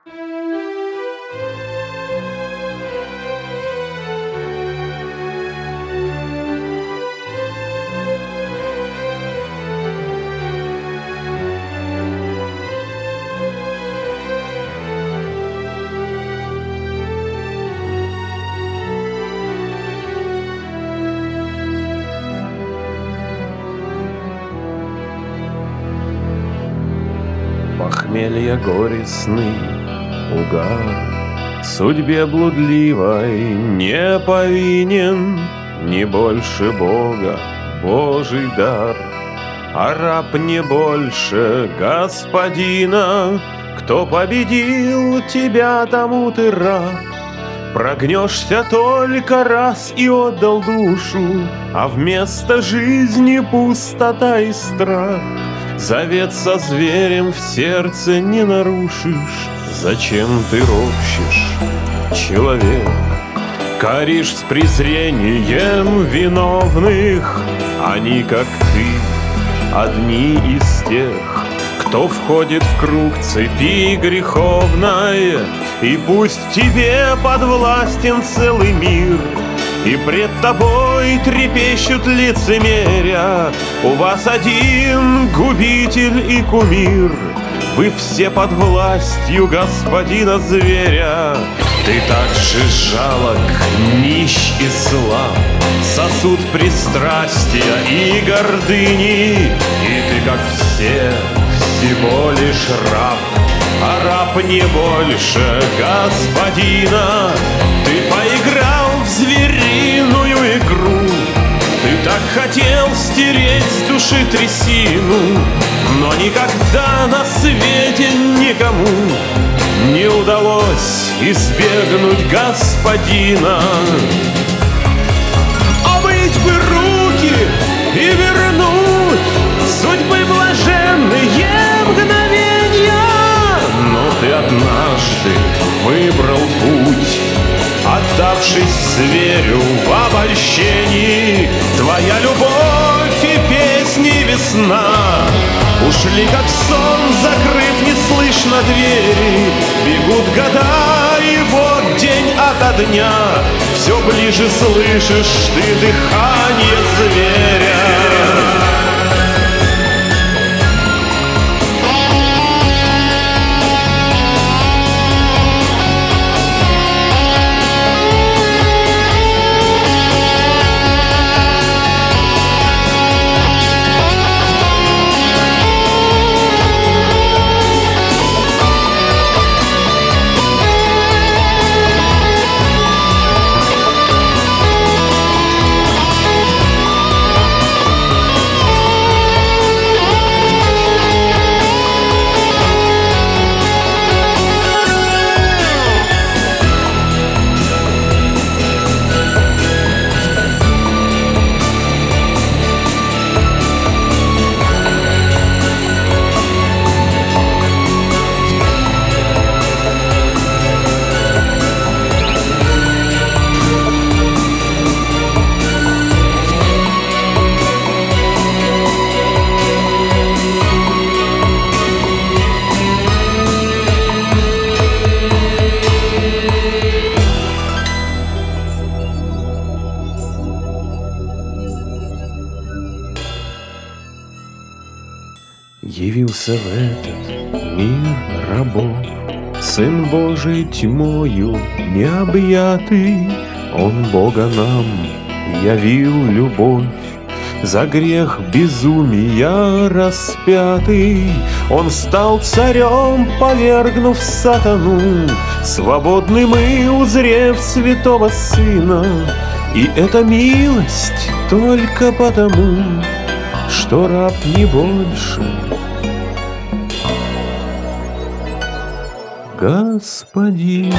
Похмелье горестный, угар, судьбе блудливой не повинен, не больше Бога Божий дар, а раб не больше господина. Кто победил тебя, тому ты раб. Прогнешься только раз и отдал душу, а вместо жизни пустота и страх. Завет со зверем в сердце не нарушишь. Зачем ты ропщешь, человек? Коришь с презрением виновных. Они, как ты, одни из тех, кто входит в круг цепи греховной. И пусть тебе подвластен целый мир, и пред тобой трепещут лицемеря. У вас один губитель и кумир, вы все под властью господина зверя. Ты так же жалок, нищ и слаб, сосуд пристрастия и гордыни. И ты, как все, всего лишь раб, а раб не больше господина. Ты поиграл в звериную игру, ты так хотел стереть с души трясину, но никогда на свете никому не удалось избегнуть господина. Омыть бы руки и вернуть судьбы блаженные мгновенья, но ты однажды выбрал путь, отдавшись зверю в обольщении. Твоя любовь и песни весна ушли, как сон, закрыв неслышно двери. Бегут года, и вот день ото дня все ближе слышишь ты дыхание зверя. Явился в этот мир рабов Сын Божий тьмою необъятый. Он Бога нам явил любовь, за грех безумия распятый. Он стал царем, повергнув сатану, свободны мы, узрев святого Сына. И эта милость только потому, что раб не больше господина,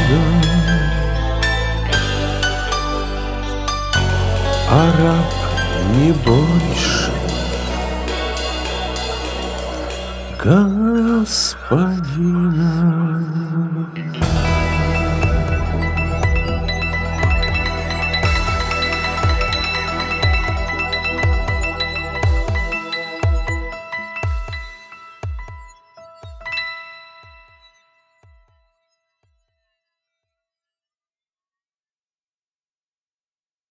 а раб не больше господина.